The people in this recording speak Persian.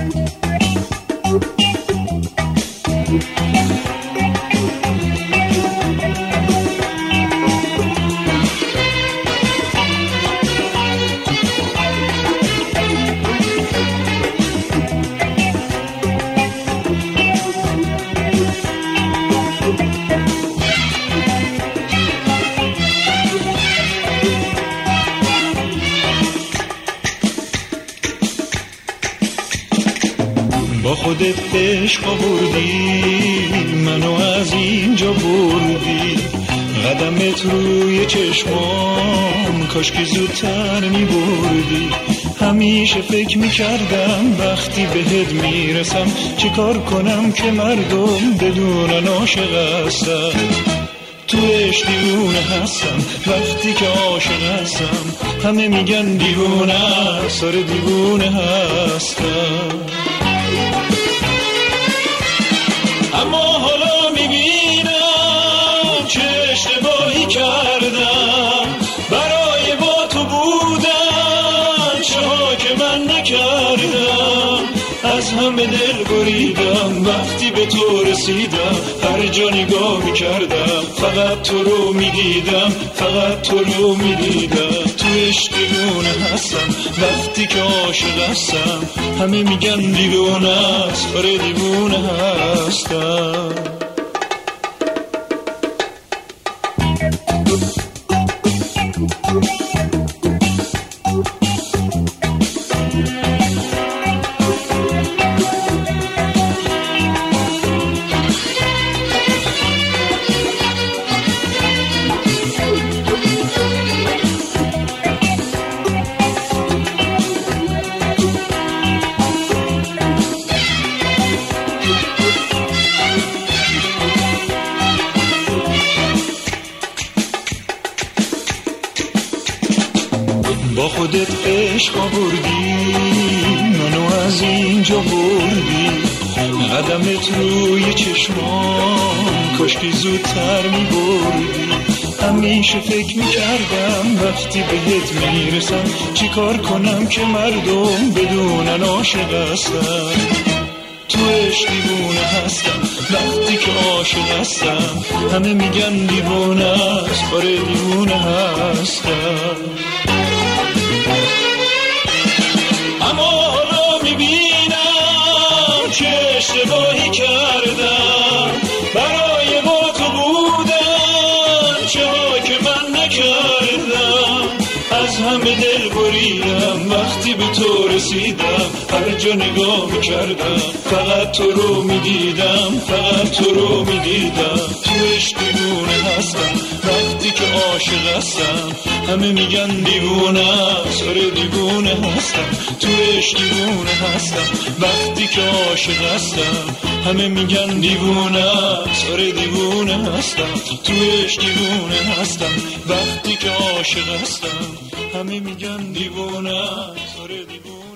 با خودت عشق آوردی، منو از اینجا بردی، قدمت روی چشمام کاش که زودتر میبردی. همیشه فکر میکردم وقتی بهت میرسم چه کار کنم که مردم بدونن عاشق هستم. تو عشق دیوونه هستم، وقتی که عاشق هستم همه میگن دیوونه، سر دیوونه هستم. اما حالا میبینم چه اشتباهی کردم، برای با تو بودن چه که من نکردم. از همه دل بریدم وقتی به تو رسیدم، هر جا نگاه میکردم فقط تو رو میدیدم، فقط تو رو میدیدم. تو عشق دیوونه هستم، وقتی که عاشق هستم همه میگن دیوونه است، آره دیوونه هستم. با خودت عشق آوردی، منو از اینجا بردی، قدمت روی چشمام کاش که زودتر میبردی. همیشه فکر میکردم وقتی بهت میرسم چی کار کنم که مردم بدونن عاشق هستم. تو عشق دیوونه هستم، وقتی که عاشق هستم همه میگن دیوونه است، آره دیوونه هستم. اما حالا میبینم چه اشتباهی کردم، برای با تو بودن چه ها که من نکردم. از همه دل بریدم وقتی به تو رسیدم، هر جا نگاه میکردم فقط تو رو میدیدم، فقط تو رو میدیدم. تو عشق دیوونه هستم، وقتی که عاشق هستم همه میگن دیوونه است، آره دیوونه هستم. تو عشق دیوونه هستم، وقتی که عاشق هستم همه میگن دیوونه است، آره دیوونه هستم. تو عشق دیوونه هستم، وقتی که عاشق هستم همه میگن دیوونه است، آره دیوونه.